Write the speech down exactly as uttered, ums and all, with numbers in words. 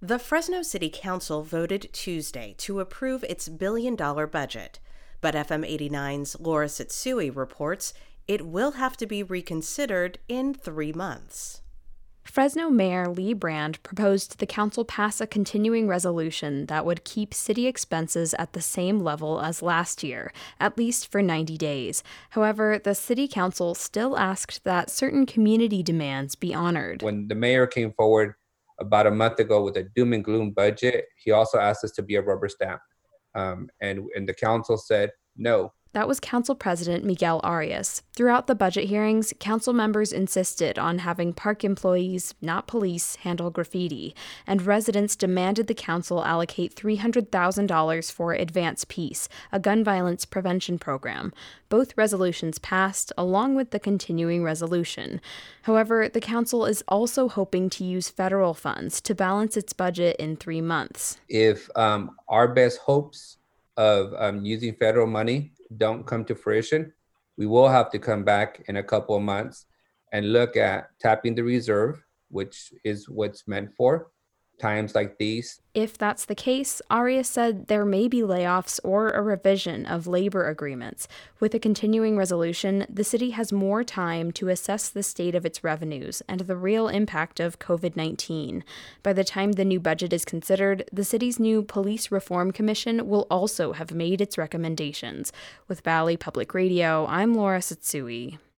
The Fresno City Council voted Tuesday to approve its billion-dollar budget, but F M eighty-nine's Laura Sitsui reports it will have to be reconsidered in three months. Fresno Mayor Lee Brand proposed the council pass a continuing resolution that would keep city expenses at the same level as last year, at least for ninety days. However, the city council still asked that certain community demands be honored. When the mayor came forward about a month ago with a doom and gloom budget, he also asked us to be a rubber stamp. Um, and, and the council said no. That was Council President Miguel Arias. Throughout the budget hearings, council members insisted on having park employees, not police, handle graffiti, and residents demanded the council allocate three hundred thousand dollars for Advance Peace, a gun violence prevention program. Both resolutions passed, along with the continuing resolution. However, the council is also hoping to use federal funds to balance its budget in three months. If um, our best hopes of um, using federal money don't come to fruition, we will have to come back in a couple of months and look at tapping the reserve, which is what's meant for times like these. If that's the case, Arias said there may be layoffs or a revision of labor agreements. With a continuing resolution, the city has more time to assess the state of its revenues and the real impact of covid nineteen. By the time the new budget is considered, the city's new Police Reform Commission will also have made its recommendations. With Valley Public Radio, I'm Laura Sitsui.